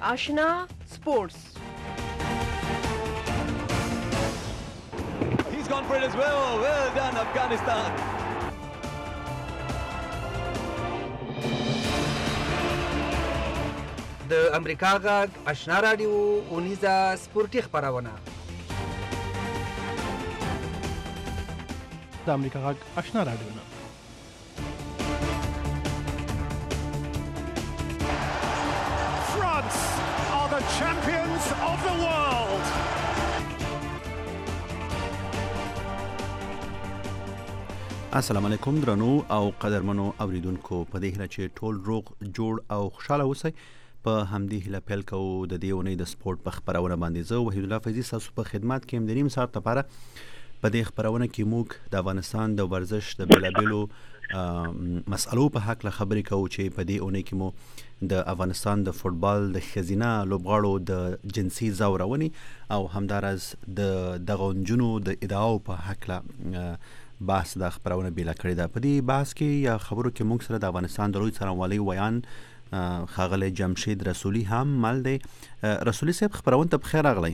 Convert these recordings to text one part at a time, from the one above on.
آشنا سپورتس. He's gone for it as well. Well done, Afghanistan. د امریکا غږ آشنا رادیو اونیزه سپورتي خبرونه. د امریکا غږ آشنا رادیو نه France are the champions of the world. السلام علیکم درنو او قدرمنو اوریدونکو، په دې هیله چې ټول روغ جوړ او خوشاله اوسئ. په همدې هیله پیل کوو د دې اونۍ د سپورت په خبرونه باندې. زه وحید الله فیضی تاسو په خدمت کې یم د نیم ساعت لپاره. په دې خبرونه کې موږ د افغانستان د ورزش د بیلابیلو مسألو په حق له خبرې کوو چې په دې اونۍ کې مو د افغانستان د فوتبال د ښځینه لوبغاړو د جنسي ځورونې او همدارس د دغه نجونو د ادعاو په حق له بحث د خبرونه بیله کړې ده. په دې بحث کې یا خبرو کې موږ سره د افغانستان د لوی څارنوالۍ ویان ښاغلی جمشید رسولي هم مل دی. رسولي صاحب خبرونه ته بخیر راغلی.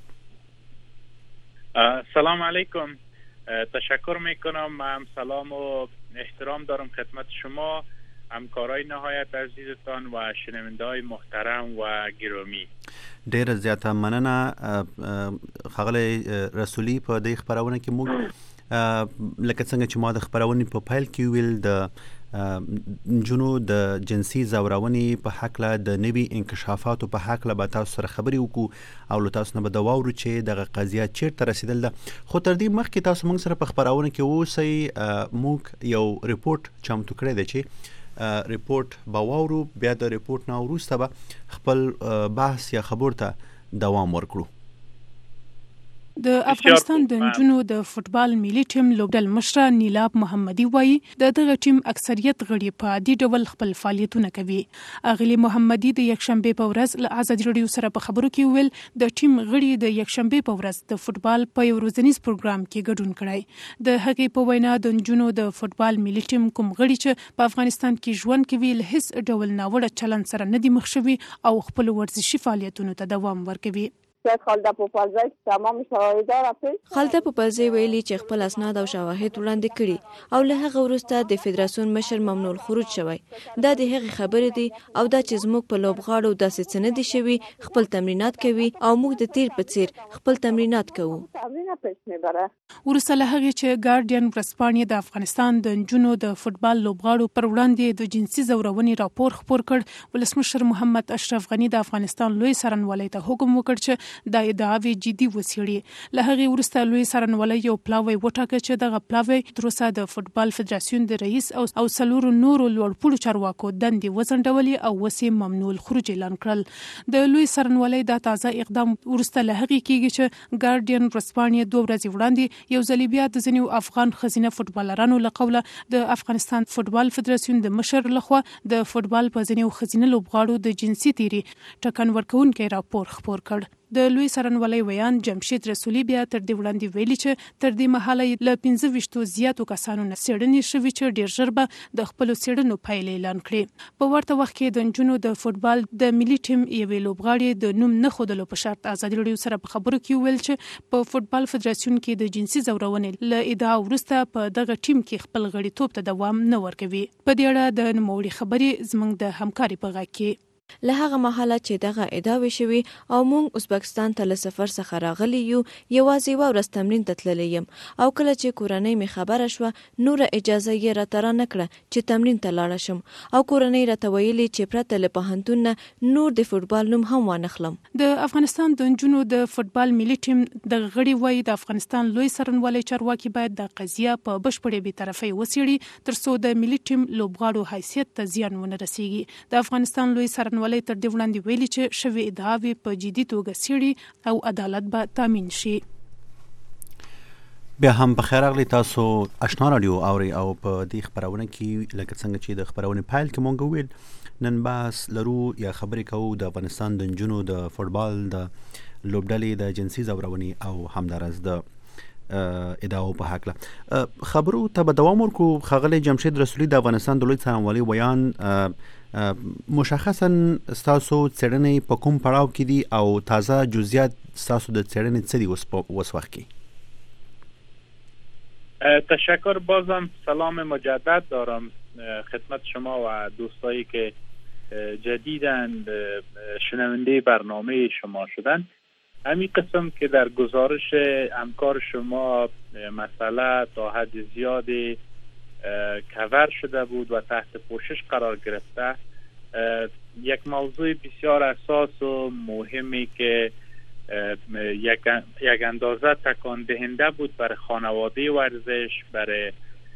سلام علیکم، تشکر میکنم. من سلام و احترام دارم خدمت شما، همکارای نهایت عزیزتان و شنونده‌های محترم و گرامی. ډیر زیاته مننه ښاغلی رسولي. په دې خبرونه کې موږ لکه څنګه چې ما د خبرونې په پیل کې ویل د نجونو د جنسي ځورونې په حقله د نوي انکشافاتو په حقله به تاسو سره خبرې وکړو او له تاسو نه به دا واورو چې دغه قضیه چیرته رسیدل ده. خو تر دې مخکې تاسو موږ سره په خبرونه کې اوسئ. موږ یو ریپورت چمتو کړی دی چې ریپورت به واورو، بیا د ریپورت نه وروسته به خپل بحث یا خبر ته دوام ورکړو. د افغانستان د نجونو د فوتبال ملي ټیم لوبډل مشره نیلاب محمدي وایي د دغه ټیم اکثریت غړي په عادي ډول خپل فعالیتونه کوي. اغلی محمدي د یکشنبه په ورځ له ازادي راډیو سره په خبرو کې ویل د ټیم غړي د یکشنبه په ورځ د فوتبال په یو ورځنیز پروګرام کې ګډون کړی. د هغې په وینا د نجونو د فوتبال ملي ټیم کوم غړي چې په افغانستان کې ژوند کوي له هیڅ ډول ناوړه چلند سره نه دي مخ شوي او خپل ورزشي فعالیتونو ته دوام ورکوي. خالده پوپلزی ویلي چې خپل اسناد او شواهد وړاندې کړي او له هغه وروسته د فدراسیون مشر ممنوع الخروج شوی. دا د هغې خبرې دي او دا چې زموږ په لوبغاړو داسې څه نه دي شوي. خپل تمرینات کوي او موږ د تیر په څیر خپل تمرینات کوو. وروسته له هغې چې ګارډین ورځپاڼې د افغانستان د نجونو د فوتبال لوبغاړو پر وړاندې د جنسي ځورونې راپور خپور کړ، ولسمشر محمد اشرف غني د افغانستان لوی څارنوالۍ ته حکم وکړ چې دا ادعاوې جدي وڅېړي. له هغې وروسته لوی څارنوالۍ یو پلاوی وټاکه چې دغه پلاوی تر اوسه د فوتبال فدراسیون د رئیس او څلورو نورو لوړپوړو چارواکو دندې وځنډولې او اوس یې ممنوع الخروج اعلان کړل. د لوی څارنوالۍ دا تازه اقدام وروسته له هغې کېږي چې ګارډین ورځپاڼې 2 ورځې وړاندې یو ځلې بیا د ځینو افغان ښځینه فوتبالرانو له قوله د افغانستان فوتبال فدراسیون د مشر لخوا د فوتبال په ځینو ښځینه لوبغاړو د جنسي تیري ټکن ورکوونکی راپور خپور کړ. د لوی څارنوالۍ ویان جمشید رسولي بیا تر دې وړاندې ویلي چې تر دې مهاله له 25 زیاتو کسانو نه څېړنې شوي چې ډېر ژر به د خپلو څېړنو پایلې اعلان کړي. په ورته وخت کې د نجونو د فوتبال د ملي ټیم یوې لوبغاړې د نوم نه ښودلو په شرط ازادي راډیو سره په خبرو کې ویل چې په فوتبال فدراسیون کې د جنسي ځورونې له ادعا وروسته په دغه ټیم کې خپل غړیتوب ته دوام نه ورکوي. په دې اړه د نوموړي خبرې زموږ د همکاري په غږ کې له هغه مهاله چې دغه ادعاوې شوي او موږ ازبکستان ته له سفر څخه راغلي یو، یوازې یوه ورځ تمرین ته تللی یم او کله چې کورنۍ مې خبره شوه نوره اجازه یې راته رانه کړه چې تمرین ته لاړه شم او کورنۍ راته ویلي چې پرته له پوهنتون نه نور د فوتبال نوم هم وانخلم. د افغانستان د نجونو د فوتبال ملي ټیم د غړي وایي د افغانستان لوی څارنوالۍ چارواکي باید د قضیه په بشپړې بېطرفۍ وڅېړي ترڅو د ملي ټیم لوبغاړو حیثیت ته زیان ونه رسیږي. د افغانستان لوی څارنوالۍ تر دې وړاندې ویلي چې شوې ادعاوې په جدي توګه څېړي او عدالت به تامین شي. بیا هم بخیر راغلی. تاسو آشنا راډیو اورئ او په دې خبرونه کې لکه څنګه چې د خبرونې پیل کې مونږ وویل نن بحث لرو یا خبرې کوو د افغانستان د نجونو د فوتبال د لوبډلې د جنسي ځورونې او همدارس د ادعاو په حق له خبرو ته به دوام ورکو. خغلی جمشید رسولی د افغانستان د لوی څارنوالۍ ویان مشخصا ستاسو څېړنې په کوم پړاو کې دي او تازه جزئیات ستاسو د څېړنې څه دي اوس وخت کې؟ تشکر. بازم سلام مجدد دارم خدمت شما و دوستایی که جدیداً شنونده برنامه شما شدن. همین قسم که در گزارش همکار شما مسئله تا حد زیادی کور شده بود و تحت پوشش قرار گرفته، یک موضوع بسیار اساس و مهمی که یک اندازه تکان دهنده بود برای خانواده ورزش، برای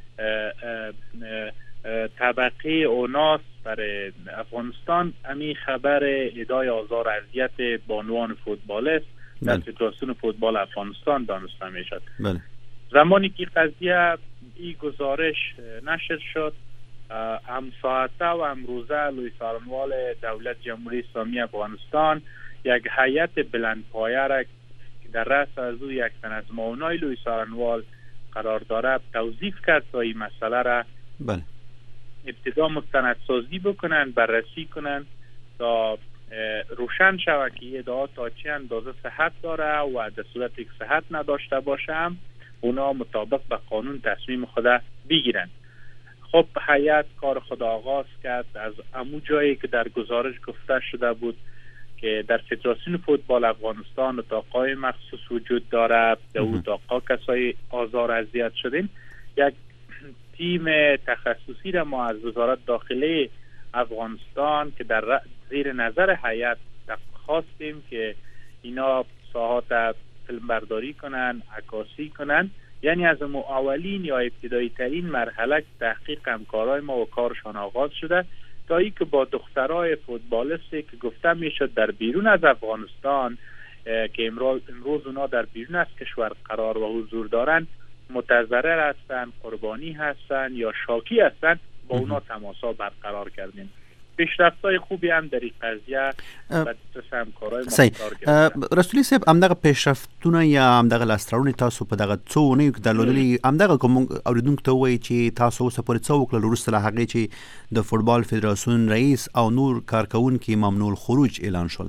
طبقه اوناس، برای افغانستان، همین خبر ادعای آزار و اذیت بانوان فوتبالیست در فدراسیون فوتبال افغانستان دانسته می شد. زمانی که قضیه این گزارش نشر شد، هم ساعته و امروزه لوی څارنوال دولت جمهوری اسلامی افغانستان یک هیئت بلندپایه را که در رأس از او یک تن از معاونای لوی څارنوال قرار داره توظیف کرد تا این مسئله را ابتدا مستندسازی بکنن، بررسی کنن تا روشن شود که ادعا تا چه اندازه صحت داره و در صورتی که صحت نداشته باشه هم اونا مطابق به قانون تصمیم خود بگیرن. خب هیئت کار خود آغاز کرد از همو جایی که در گزارش گفته شده بود که در فدراسیون فوتبال افغانستان اتاقای مخصوص وجود داره، در اتاقا کسای آزار اذیت شدین. یک تیم تخصصی را ما از وزارت داخله افغانستان که در زیر نظر هیئت خواستیم که اینا ساحات فیلمبرداری کنن، عکاسی کنن، یعنی از اولین یا ابتدایی ترین مرحله تحقیق همکارای ما و کارشان آغاز شده تا ای که با دخترای فوتبالیستی که گفته میشد در بیرون از افغانستان که امروز اونا در بیرون از کشور قرار و حضور دارن متضرر هستن، قربانی هستن یا شاکی هستن، با اونا تماسا برقرار کردیم. پیشرفت‌های خوبی هم در این قضیه و دست همکارای ما قرار گرفتن. رسولی صاحب همدغه پیشرفتونه یا همدغه لاسته تاسو په دغه څو اونیو کې درلودلي همدغه کوم اوریدونکو ته وایي چې تاسو اوس پورې څه وکړل وروسته له هغې چې د فوټبال فدراسیون رئیس او نور کارکونکي ممنوع الخروج اعلان شول؟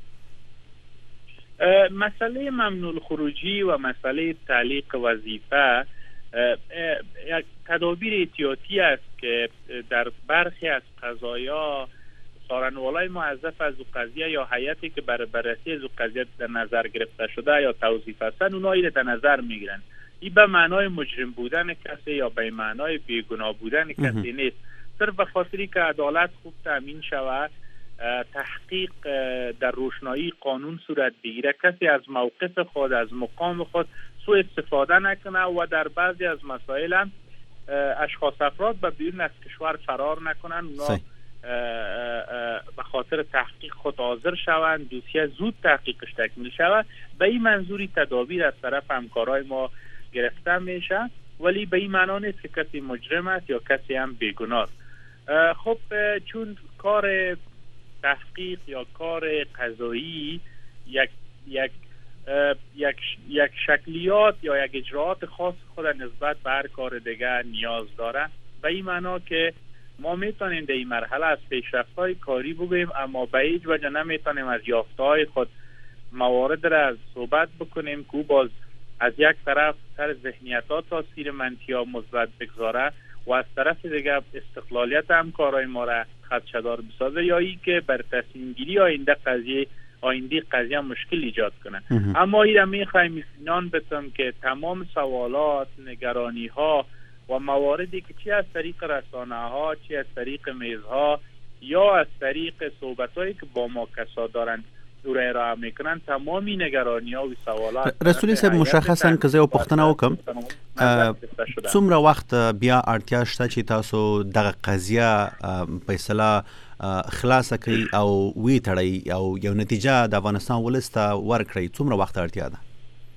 مسئله ممنوع الخروجی و مسئله تعلیق وظیفه یک تدابیر احتیاطی است که در برخی از قضایا څارنوالای موظف از او قضیه یا هیئتی که برای بررسی از او قضیه در نظر گرفته شده یا توظیف هستن اونا این در نظر میگیرن. این به معنای مجرم بودن کسی یا به معنای بیگناه بودن کسی نیست، صرف به خاطری که عدالت خوب تامین شود، تحقیق در روشنایی قانون صورت بگیره، کسی از موقف خود از مقام خود سوء استفاده نکنه و در بعضی از مسائل هم اشخاص افراد به بیرون از کشور فرار نکنن، اونا به خاطر تحقیق خود حاضر شوند، دوسیه زود تحقیقش تکمیل شود. به این منظوری تدابیر از طرف همکارای ما گرفته میشه، ولی به این معنا نیست که کسی مجرم است یا کسی هم بیگناه. خب چون کار تحقیق یا کار قضایی یک شکلیات یا یک اجراعات خاص خود نسبت به هر کار دیگه نیاز داره، به این معنا که ما میتونیم در این مرحله از پیشرفت‌های کاری بگوییم، اما به هیچ وجه نمیتونیم از یافته‌های خود موارد را از صحبت بکنیم که باز از یک طرف سر ذهنیت‌ها تاثیر منفی یا مثبت بگذاره و از طرف دیگه استقلالیت همکارای ما را خدشه‌دار بسازه یا ای که بر تصمیم گیری آینده قضیه مشکل ایجاد کنه. اما این را میخوایم اطمینان بدم که تمام سوالات، نگرانی ها و مواردی که چی از طریق رسانه ها، چی از طریق میزها یا از طریق صحبت هایی که با ما کسا دارن او را ارائه میکنن، تمامی نگرانی ها و سوالات رسولی صاحب مشخصا که زه یو پوښتنه وکم څومره وخت بیا اړتیا شته چې تاسو دغه قضیه په اصطلاح خلاصه کړئ او وی تړئ او یو نتیجه د افغانستان ولس ته ورکړئ؟ څومره وخت اړتیا ده؟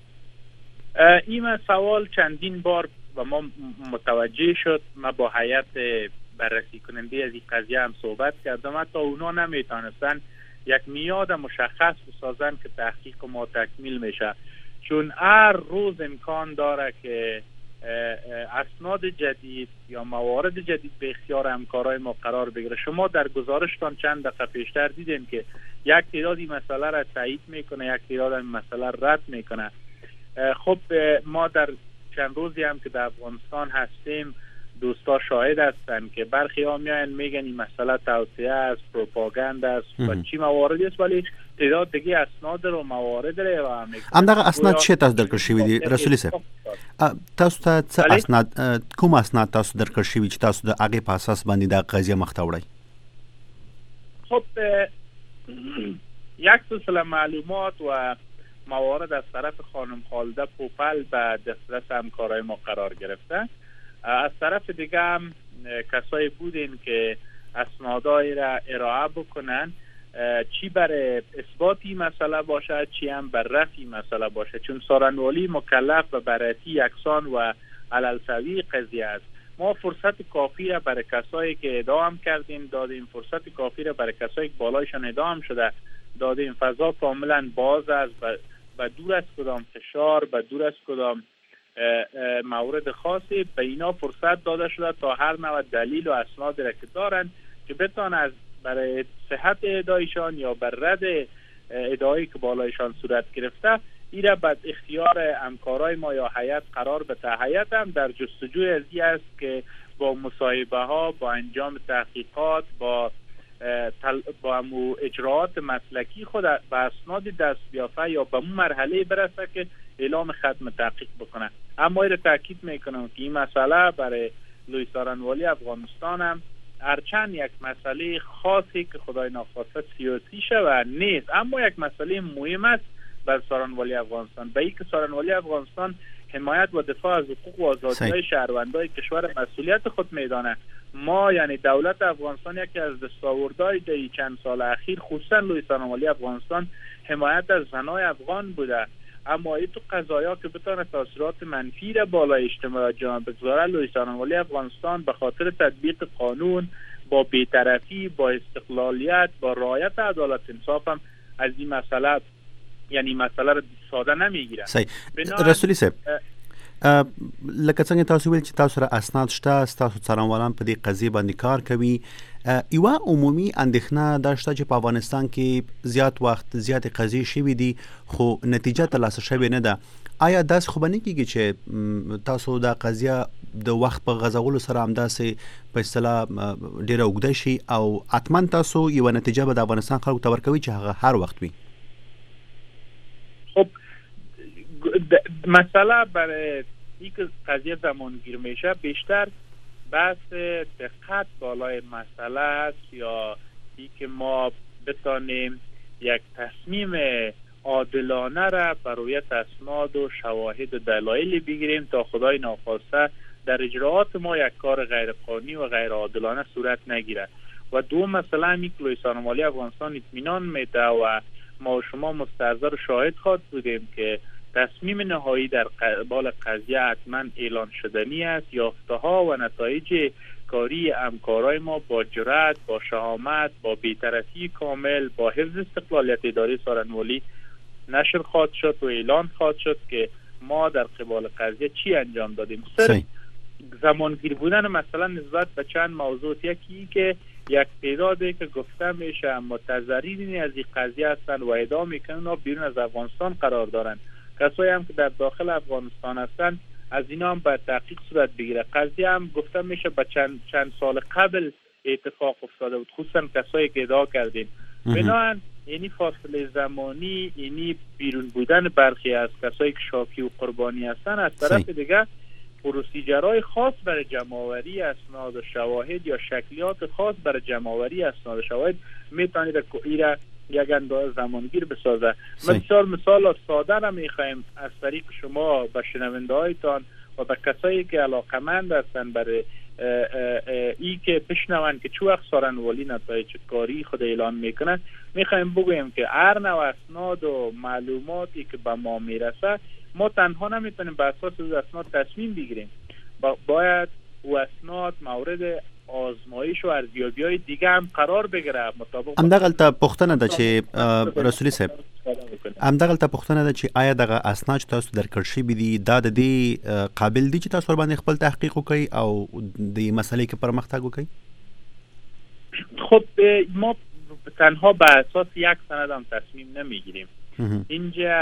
این سوال چندین بار به ما متوجه شد. ما با هیئت بررسی کننده از این قضیه هم صحبت کردم، حتی اونا نمیتونستن یک میاد مشخص بسازن که تحقیق ما تکمیل میشه، چون هر روز امکان داره که اسناد جدید یا موارد جدید به اختیار همکارای ما قرار بگیره. شما در گزارشتان چند دقیقه پیشتر دیدین که یک تعدادی مسئله را تایید میکنه، یک تعداد مسئله رد میکنه. خب ما در چند روزی هم که در افغانستان هستیم دوستا شاهد هستن که برخی ها میاین میگن این مسئله توطئه است، پروپاگاند است و چی مواردی است، ولی تعداد دیگه اسناد رو موارد رو ارائه میکنن. همدغه اسناد چه تاسو درکړ شوی دي رسولي صاحب؟ تاسو ته څه اسناد کوم اسناد تاسو درکړ شوی چې تاسو د هغه په اساس باندې د قضیه مخ ته وړئ؟ خب یک سلسله معلومات و موارد از طرف خانم خالده پوپل به دسترس همکارای ما قرار گرفته. از طرف دیگه هم کسایی بودین که اسنادای را ارائه بکنن، چی برای اثباتی مسئله باشه چی هم بر رفعی مسئله باشه، چون سارنوالی مکلف به بررسی یکسان و علالسوی قضیه است. ما فرصت کافی را برای کسایی که ادعا کردیم دادیم، فرصت کافی را برای کسایی که بالایشان ادعا شده دادیم. فضا کاملا باز است و دور از کدام فشار و دور از کدام مورد خاصی به اینا فرصت داده شده تا هر نوع دلیل و اسناد را که دارن که بتوان از برای صحت ادعایشان یا بر رد ادعایی که بالایشان صورت گرفته ایره به اختیار همکارای ما یا هیئت قرار بده. هیئت هم در جستجوی ازی است که با مصاحبه ها، با انجام تحقیقات، با اجراعات مسلکی خود به اسناد دست بیافته یا به اون مرحله برسه که اعلام ختم تحقیق بکنه. اما این تاکید میکنم که این مسئله برای لوی سارنوالی افغانستان هم هرچند یک مسئله خاصی که خدای ناخواسته سیاسی شود نیست، اما یک مسئله مهم است بر سارنوالی افغانستان، به اینکه سارنوالی افغانستان حمایت و دفاع از حقوق و آزادی‌های شهروندان کشور مسئولیت خود میدانه. ما یعنی دولت افغانستان یکی از دستاوردهای در چند سال اخیر خصوصا لوی سارنوالی افغانستان حمایت از زنای افغان بوده. اما این تو قضایا که بتونه تاثیرات منفی را بالای اجتماع جامعه بگذاره، لوی سارنوالی افغانستان به خاطر تطبیق قانون با بی‌طرفی، با استقلالیت، با رعایت عدالت انصاف هم از این مسئله یعنی مسئله را ساده نمیگیره. رسولي صاحب لکه څنګه تاسو ویل چې تاسو را اسناد شته، تاسو څارنوالان په دې قضیه باندې کار کوي، یوه عمومي اندېښنه دا شته چې په افغانستان کې زیات وخت زیات قضیې شوي دي خو نتیجه ترلاسه شوې نه ده. آیا داسې خو به نه کېږي چې تاسو دا قضیه د وخت په غځولو سره همداسې په اصطلاح ډېره اوږده شي او حتما تاسو یوه نتیجه به د افغانستان خلکو ته ورکوي چې هغه هر وخت وي؟ خب مسئله برای اینکه قضیه زمانگیر میشه بیشتر بحث دقت بالای مسئله است یا اینکه ما بتانیم یک تصمیم عادلانه را برای اسناد و شواهد و دلایل بگیریم تا خدای ناخواسته در اجراعات ما یک کار غیر قانونی و غیر عادلانه صورت نگیره. و دو مسئله همی که لوی سارنوالی افغانستان اطمینان میده و ما و شما مستحضر شاهد خواهد بودیم که تصمیم نهایی در قبال قضیه حتما اعلان شدنی است. یافته‌ها و نتایج کاری همکارای ما با جرأت، با شهامت، با بی‌طرفی کامل، با حفظ استقلالیت اداره سارنوالی نشر خواهد شد و اعلان خواهد شد که ما در قبال قضیه چی انجام دادیم. زمانگیر بودن مثلا نسبت به چند موضوع، یکی که یک تعدادی که گفته میشه متضررین از این قضیه هستند و ادعا میکنن و بیرون از افغانستان قرار دارن. کسایی هم که در داخل افغانستان هستند از اینا هم باید تحقیق صورت بگیره. قضیه هم گفته میشه به چند سال قبل اتفاق افتاده بود، خصوصا کسایی که ادعا کردین. بنابراین یعنی فاصله زمانی، یعنی بیرون بودن برخی از کسایی که شاکی و قربانی هستن، از طرف دیگه پروسیجرهای خاص برای جمع‌آوری اسناد و شواهد یا شکلیات خاص برای جمع‌آوری اسناد و شواهد میتونید ایرا یک اندازه زمانگیر بسازه. مثال ساده را میخوایم از طریق شما به شنونده‌هایتان و به کسایی که علاقمند هستن برای ای که بشنون که چه وقت سارنوالی نتایج کاری خود اعلان میکنه، میخوایم بگویم که هر نوع اسناد و معلوماتی که به ما میرسه ما تنها نمیتونیم به اساس از اسناد تصمیم بگیریم، باید او اسناد مورد آزمایش و ارزیابی‌های دیگه هم قرار بگیره مطابق همدغلته پوښتنه ده چې رسولي صاحب استفاده بکنیم. همدغه ته پوښتنه ده چې آیا دغه اسناد چې تاسو درکړ شوي دي دا د دې قابل دي چې تاسو ور باندې خپل تحقیق وکړئ او د مسلې کې پرمختګ وکړئ؟ خب ما تنها به اساس یک سند هم تصمیم نمیگیریم. اینجا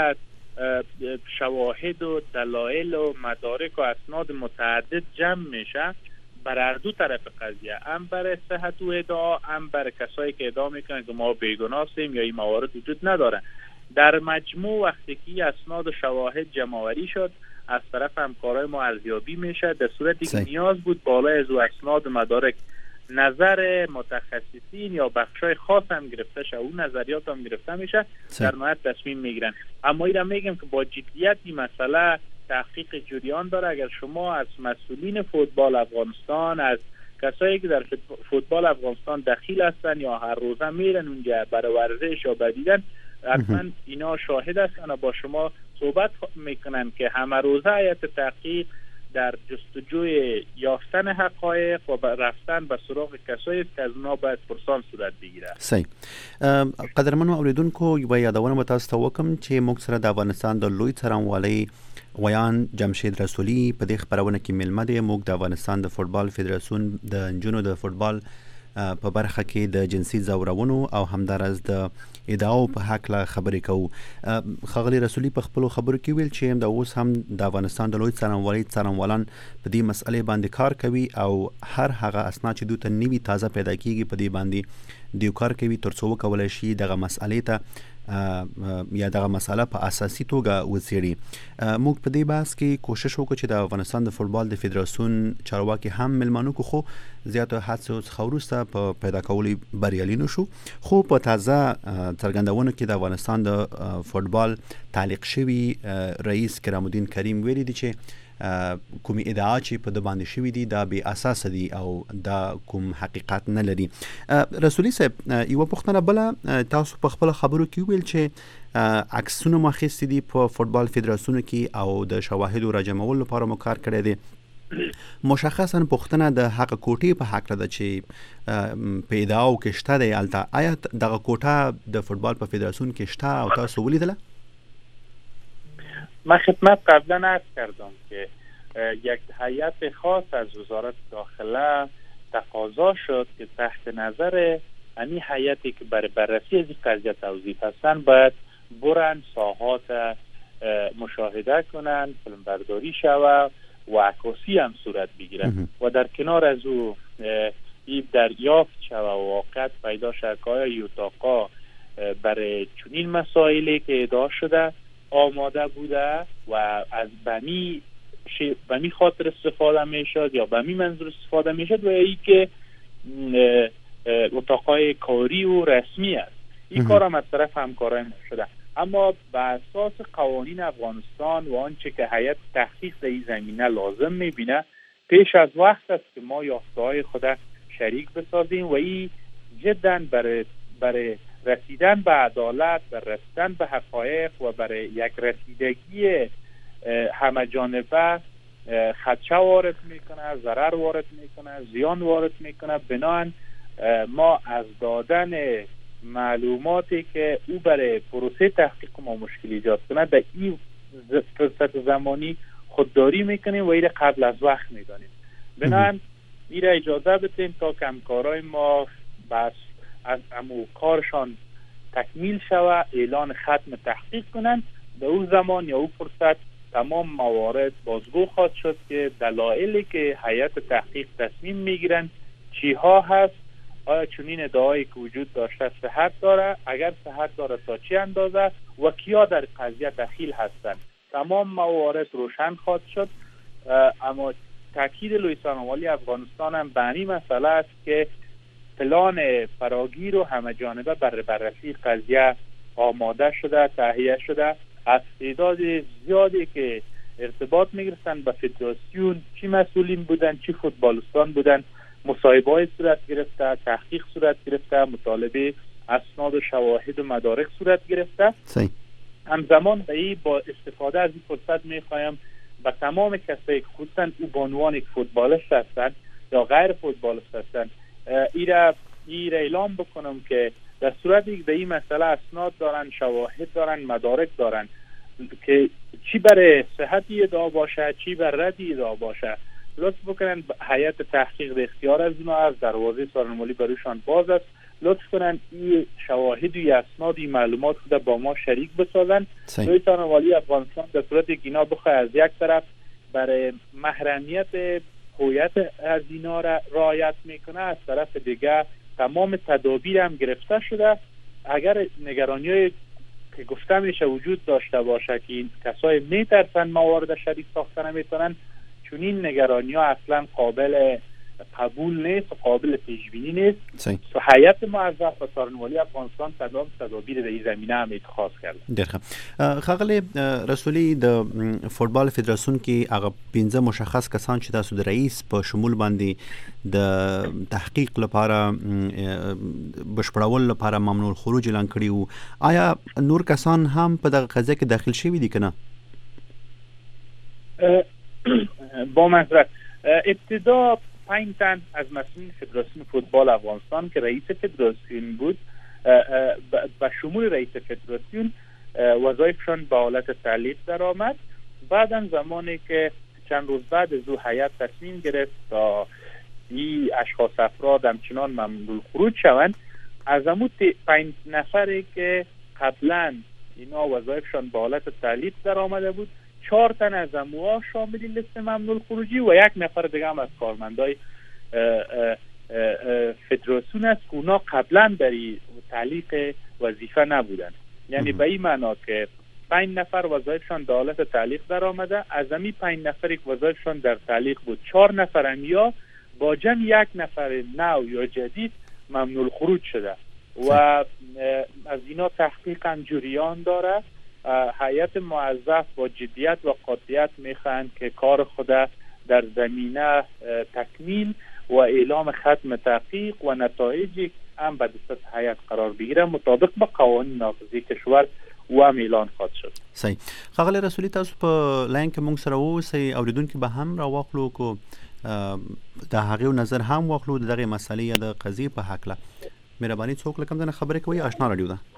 شواهد و دلایل و مدارک و اسناد متعدد جمع میشه بر هر دو طرف قضیه، هم برای صحت و ادعا، هم برای کسایی که ادعا میکنن که ما بیگناه هستیم یا این موارد وجود نداره. در مجموع وقتی که اسناد و شواهد جمع‌آوری شد از طرف همکارای ما ارزیابی میشه، در صورتی که نیاز بود بالای از اسناد و مدارک نظر متخصصین یا بخشای خاص هم گرفته شه، اون نظریات هم گرفته میشه، در نهایت تصمیم میگیرن. اما اینا میگم که با جدیت این مسئله تحقیق جریان داره. اگر شما از مسئولین فوتبال افغانستان، از کسایی که در فوتبال افغانستان دخیل هستن یا هر روزه میرن اونجا برای ورزش یا بدیدن، حتما اینا شاهد هستن و با شما صحبت میکنن که همه روزه هیئت تحقیق در جستجوی یافتن حقایق و رفتن به سراغ کسایی که از اونا باید پرسان صورت بگیره. صحیح. قدرمنو اوریدونکو و یادونه به تاسو ته وکم چې موږ سره د افغانستان د لوی څارنوالۍ ویان جمشید رسولی په دې خبرونه کې ملمه دی. موږ د افغانستان د فوتبال فدراسیون د انجونو د فوتبال په برخه کې د جنسي ځورونو او همدارس د ادعاو په حق لا خبرې کوو. ښاغلي رسولي په خپل خبرو کې ویل چې د اوس هم د افغانستان د لوی څارنوالان په دې مسئلې باندې کار کوي او هر هغه اسناد چې دوی ته نوي تازه پیدا کیږي په دې باندې دیو کار کوي تر څو وکولای شي دغه مسئلې ته یا دغه مسله په اساسي توګه وڅېړي. موږ په دې بحث کې کوشش وکړو چې د افغانستان د فوتبال د فدراسیون چارواکي هم ملمنو کو خو زیاتو هڅو څخه وروسته په پیدا کولو بریالي نشو. خو په تازه څرګندونو کې د افغانستان د فوتبال تعلیق شوی رئیس کرام الدین کریم ویلي دي چې کوم ادعا چې په د باندې شوی دي دا بې اساس دي او دا کوم حقیقت نه لري. رسولي صاحب یو پوښتنه بل تاسو په خپل خبرو کې ویل چې عکسونه مخېستې دي په فوتبال فدراسیون کې او د شواهدو راجمولو لپاره مو کار کړی دی. مشخصا پوښتنه د حق کوټې په حق ده چې په ادعاو کې شته دی. البته آیا دغه کوټه د فوتبال په فدراسیون کې شته او تاسو ولیدله؟ من خدمت قبلا عرض کردم که یک هیئت خاص از وزارت داخله تقاضا شد که تحت نظر این هیئتی که برای بررسی از این قضیه توظیف هستن باید برن ساحات مشاهده کنن، فیلمبرداری شود و عکاسی هم صورت بگیرن و در کنار از او دریافت شود و واقعیت پیدا شد که آیا اتاقا برای چنین مسائلی که ادعا شده آماده بوده و از بمی خاطر استفاده میشد یا بمی منظور استفاده میشد و ای که اتاقای کاری و رسمی است. این کار هم از طرف همکارای ما شده. اما به اساس قوانین افغانستان و آنچه که هیئت تحقیق در این زمینه لازم میبینه پیش از وقت است که ما یافته‌های خود شریک بسازیم و این جدا برای رسیدن به عدالت، برای رسیدن به حقایق و برای یک رسیدگی همه جانبه خدشه وارد میکنه، ضرر وارد میکنه، زیان وارد میکنه. بنابراین ما از دادن معلوماتی که او برای پروسه تحقیق ما مشکل ایجاد کنه در این فرصت زمانی خودداری میکنیم و این قبل از وقت میدانیم. بنابراین این را اجازه بدیم تا که همکارای ما بس از امو کارشان تکمیل شود، اعلان ختم تحقیق کنند. در اون زمان یا اون فرصت تمام موارد بازگو خواهد شد که دلایلی که هیئت تحقیق تصمیم میگیرند چی ها هست، آیا چنین ادعایی که وجود داشته صحت داره، اگر صحت داره تا چه اندازه و کیا در قضیه دخیل هستند. تمام موارد روشن خواهد شد. اما تاکید لوی څارنوالۍ افغانستان هم به این مسئله است که پلان فراگیر و همه جانبه برای بررسی قضیه آماده شده، تهیه شده. از تعداد زیادی که ارتباط میگرفتن به فدراسیون، چی مسئولین بودن، چی فوتبالستان بودن، مصاحبه‌های صورت گرفته، تحقیق صورت گرفته، مطالبه اسناد و شواهد و مدارک صورت گرفته. همزمان با استفاده از این فرصت میخوایم به تمام کسایی که خصوصا او بانوان فوتبالست هستند یا غیر فوتبالست هستند ای را اعلام بکنم که در صورتی که در این مسئله اسناد دارن، شواهد دارن، مدارک دارن که چی برای صحتی ادعا باشه، چی برای ردی ادعا باشه، لطف بکنن هیئت تحقیق در اختیار از اونا از دروازه سازمان بروشان باز است، لطف کنن این شواهد و اسناد معلومات خود با ما شریک بسازن. دوی سازمان افغانستان در صورتی که اینا بخواه از یک طرف برای محرمیت هویت از اینا را رعایت میکنه، از طرف دیگه تمام تدابیر هم گرفته شده. اگر نگرانی‌های که گفته میشه وجود داشته باشه که این کسای میترسن موارد شریک ساخته نمیتونن، چون این نگرانی‌ها اصلا قابل قبول نیست و قابل پیش بینی نیست. هیئت موظف و سازمان افغانستان تدابیر در این زمینه هم اتخاذ کرده. درخه خاغلی رسولی د فوتبال فدراسیون کې هغه 15 مشخص کسان چې تاسو د رئیس په شمول باندې د تحقیق لپاره بشپړول لپاره ممنوع الخروج اعلان کړی وو، آیا نور کسان هم په دغه قضیه کې داخل شوي دي کنه؟ با معذرت، ابتدا 5 تن از مسئولین فدراسیون فوتبال افغانستان که رئیس فدراسیون بود به شمول رئیس فدراسیون وظایفشان به حالت تعلیق در آمد. بعداً زمانی که چند روز بعد از او هیئت تصمیم گرفت تا این اشخاص افراد همچنان ممنوع خروج شوند، از امو 5 نفری که قبلا اینا وظایفشان به حالت تعلیق در آمده بود، 4 تن از اموها شامل لیست ممنوع خروجی و 1 نفر دیگه هم از کارمندای فدراسیون است که اونا قبلا برای تعلیق وظیفه نبودن. یعنی به این معنا که 5 نفر وظایفشان در حالت تعلیق در آمده، از امی 5 نفری که وظایفشان در تعلیق بود 4 نفر هم یا با جمع 1 نفر نو یا جدید ممنوع خروج شده و از اینا تحقیق هم جریان داره. هیئت موظف با جدیت و قاطعیت میخواهند که کار خود در زمینه تکمیل و اعلام ختم تحقیق و نتایجی هم به دست هیئت قرار بگیره مطابق با قوانین نافذه کشور و هم اعلان خواهد شد. صحیح. خاغلی رسولی تاسو په لاین کې مونږ سره اوسئ، اوریدونکو به هم راواخلو کو د هغه نظر هم واخلو دغه مسلې یا د قضیې په حق له مهرباني څوک لکم دنه خبرې کوي. آشنا رادیو ده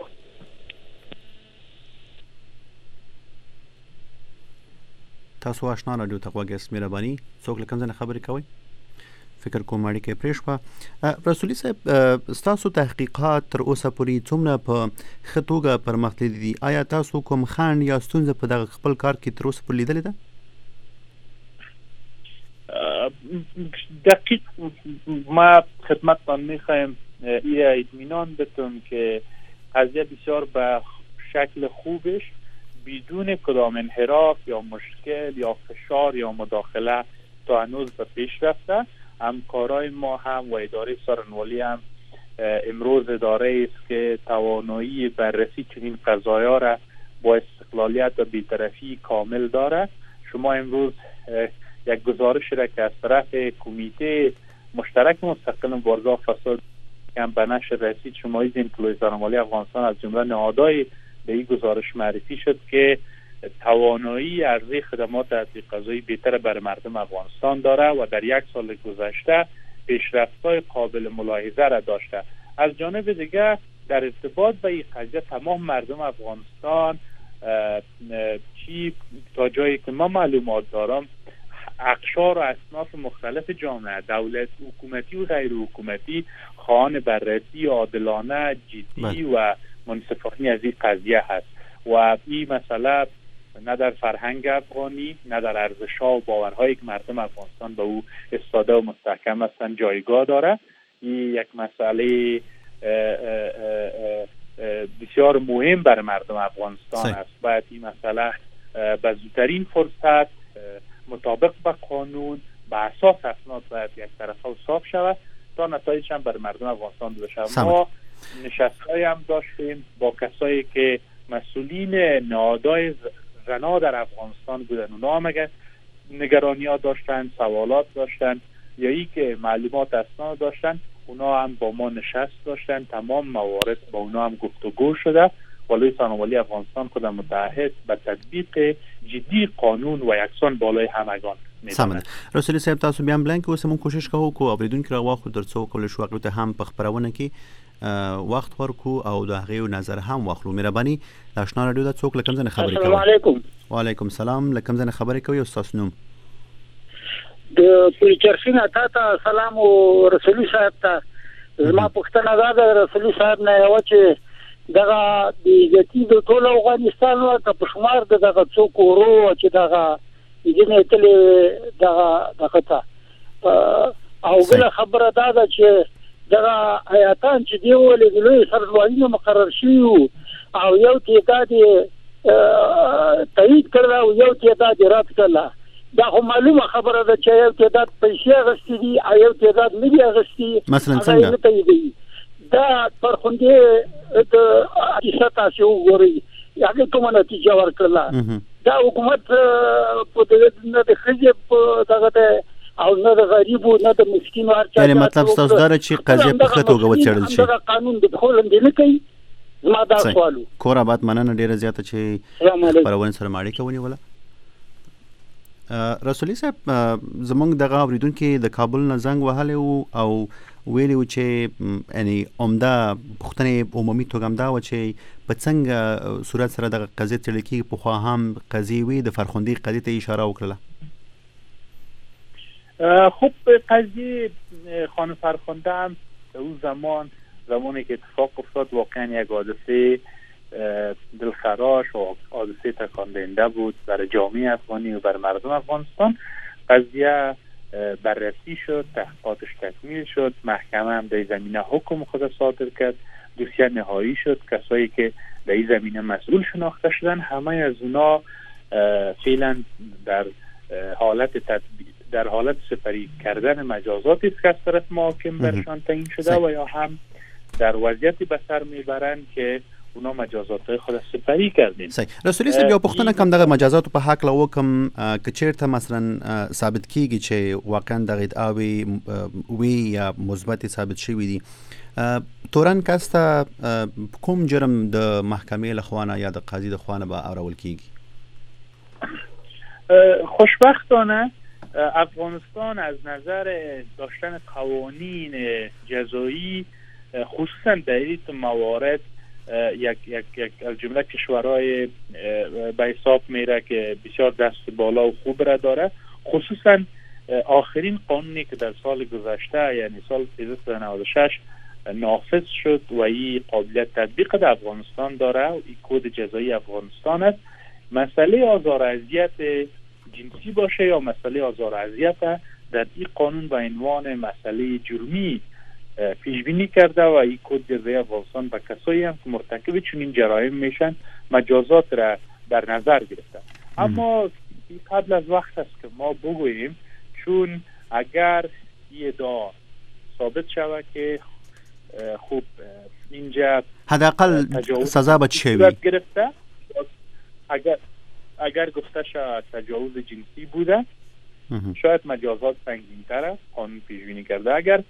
تاسو آشنا رادیو ته غوږی مهرباني څوک لکم دنه خبرې کوي. فکر کوم اړیکې کې پرېښوا. رسولي صاحب تاسو تحقیقات تر اوسه پورې څومره په خطوګه پرمختللي دي؟ آیا تاسو کوم خنډ یا ستونزه په دغه خپل کار کې تر اوسه پورې لیدلې ده؟ دقیق ما خدمتتان میخوایم اطمینان بدم که قضیه بسیار به شکل خوبش بدون کدام انحراف یا مشکل یا فشار یا مداخله تا هنوز به پیش رفته. همکارای ما هم و اداره سارنوالی هم امروز اداره است که توانایی بررسی چنین قضایا را با استقلالیت و بی‌طرفی کامل داره. شما امروز یک گزارش را که از طرف کمیته مشترک مستقل مبارزه فساد هم به نشر رسید، شما دیدین که سارنوالی افغانستان از جمله نهادهای به این گزارش معرفی شد که توانایی عرضه خدمات تحقیق قضایی بهتر بر مردم افغانستان داره و در 1 سال گذشته پیشرفت‌های قابل ملاحظه را داشته. از جانب دیگر در ارتباط با این قضیه تمام مردم افغانستان چی تا جایی که ما معلومات دارم اقشار و اصناف مختلف جامعه، دولت حکومتی و غیر حکومتی، خواهان بررسی عادلانه جدی و منصفانه از این قضیه هست و این مسئله نه در فرهنگ افغانی نه در ارزش‌ها و باورهایی که مردم افغانستان به او استاده و مستحکم هستند جایگاه داره. این یک مسئله بسیار مهم برای مردم افغانستان است. باید این مسئله به زودترین فرصت مطابق با قانون به اساس اسناد باید یک طرفه و صاف شود تا نتایجش هم برای مردم افغانستان بشه. ما نشست‌هایی هم داشتیم با کسایی که مسئولین نهادهای زنا در افغانستان بودن. اونا هم اگر نگرانی‌ها داشتن، سوالات داشتن یا ای که معلومات اسناد داشتن، اونا هم با ما نشست داشتن. تمام موارد با اونا هم گفتگو شده. بالای سازمان افغانستان خودم متعهد به تطبیق جدی قانون و یکسان بالای همگان سمه. رسول صاحب تاسو بیا بلان کې اوس موږ کوشش کوو کو اوریدونکو راوخو درڅو کول شو غوته هم په خبرونه کې وخت ورکو او د هغې نظر هم واخلو. مهرباني د آشنا راډیو د څوک لکم ځنه خبرې کوي؟ السلام علیکم. وعلیکم السلام. لکم ځنه خبرې کوي او تاسو نوم؟ د پولیچرسین ته سلام او رسولي صاحب ته زما پوښتنه ده د رسولي صاحب نه یو چې دغه د جتی د ټول افغانستان او په شمار دغه څوک ورو چې دغه دې تل دغه ته او بل خبره ده چې دغه آیاتان چې دی ولې د لوی سرلوړي مقرر شي او یو تعداد تایید کړل او یو تعداد رد کړل. دا خو معلومه خبره ده چې یو تعداد پیسې غوښتي دي او یو تعداد نه دي غوښتي. مثلا څنګه دا پر خوندې د حقیقت تاسو وګورئ هغه کومه نتیجه ورکړه. دا حکومت په دې نه د خځې په دغه او نه د غریبو نه د مسکینو هرچا یعنی مطلب تاسو دا چې قضیه په خطو غو چړل شي. دا قانون د خولند نه کوي. زما دا سوالو کور آباد مننه ډیره زیاته چې پرون سره ماړی کوي ولا رسولي صاحب زمونږ دغه اوریدونکو د کابل نه زنګ وهاله او ویلو چې یعنی عمده پښتنې عمومي توګم دا و چې په څنګه صورت سره د قضیه تل کې په خو هم قضیه وي د فرخوندي قضیه ته اشاره وکړه. خب قضیه خانم فرخنده هم اون زمانی که اتفاق افتاد واقعا یک حادثه دلخراش و حادثه تکان دهنده بود برای جامعه افغانی و برای مردم افغانستان. قضیه بررسی شد، تحقیقاتش تکمیل شد، محکمه هم در زمینه حکم خود صادر کرد، دوسیه نهایی شد. کسایی که در این زمینه مسئول شناخته شدن همه از اونا فعلا در حالت سپری کردن مجازاتی است که از طرف محاکم برشان تعیین شده و یا هم در وضعیتی به سر میبرند که اونا مجازات خود سپری کردین. رسولي صاحب یو پوښتنه کوم دغه مجازات په حق لو کوم که چیرته مثلا ثابت کیږي چې واقعا دغه ادعاوی وی یا مثبت ثابت شوی دي تورن کاسته کوم جرم د محکمې لخوانه یا د قاضي د خوانه به اورول کیږي؟ خوشبختانه افغانستان از نظر داشتن قوانین جزایی خصوصا در این موارد یک از جمله کشورهای به حساب میره که بسیار دست بالا و خوب را داره. خصوصا آخرین قانونی که در سال گذشته یعنی سال 1396 نافذ شد و این قابلیت تطبیق در افغانستان داره و این کد جزایی افغانستان است. مسئله آزار و اذیت جنسی باشه یا مسئله آزار و اذیت در این قانون به عنوان مسئله جرمی پیش بینی کرده و این کد جزایی افغانستان به کسایی هم که مرتکب چنین جرایم میشن مجازات را در نظر گرفته. اما قبل از وقت است که ما بگوییم چون اگر این ادعا ثابت شود که خوب اینجا حداقل سزا به چه وی گرفته اگر گفته شود تجاوز جنسی بوده شاید مجازات سنگین‌تر است قانون پیش بینی کرده. اگر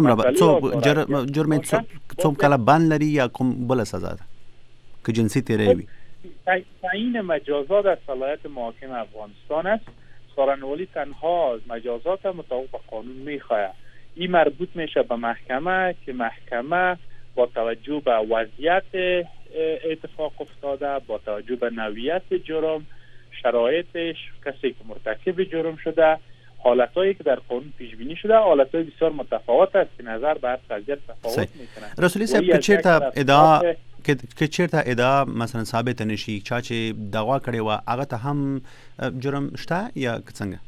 جرم څوم کله بند لري یا کوم بل سزا ده که جنسی تیره وي؟ تعیین مجازات از صلاحیت محاکم افغانستان است. سارنوالی تنها مجازات مطابق قانون میخواهد. این مربوط میشه به محکمه که محکمه با توجه به وضعیت اتفاق افتاده، با توجه به نوعیت جرم، شرایطش، کسی که مرتکب جرم شده، حالتایی که در قانون پیش بینی شده، حالتای بسیار متفاوت است که نظر به هر قضیه تفاوت میکنه. رسولي صاحب که چیرته ادعا مثلا ثابت نشي چا چې دعوا کړي و هغه ته هم جرم شته یا څنګه؟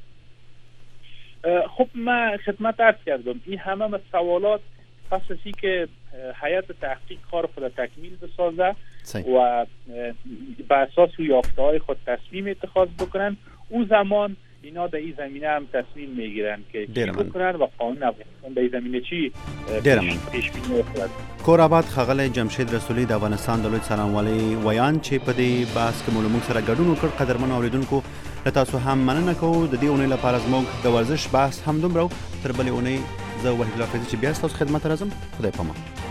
خب من خدمت عرض کردم این همه سوالات پس از که هیئت تحقیق کار خود تکمیل بسازه و به اساس یافته‌های خود تصمیم اتخاذ بکنن اون زمان اینا در این زمینه هم تصمیم میگیرن که چی بکنن و قانون افغانستان در این زمینه چی پیش بینی بکنن. کور آباد خغل جمشید رسولي د افغانستان د لوی څارنوالۍ ویان چې په دې بحث کې موږ سره ګډون وکړ. قدرمن اوریدونکو له تاسو هم مننه کوو. د دې اونۍ لپاره زموږ د ورزش بحث هم دومره تر بلې اونۍ زه وحید الله فیضي چې بیا ستاسو خدمت راځم. خدای پامان.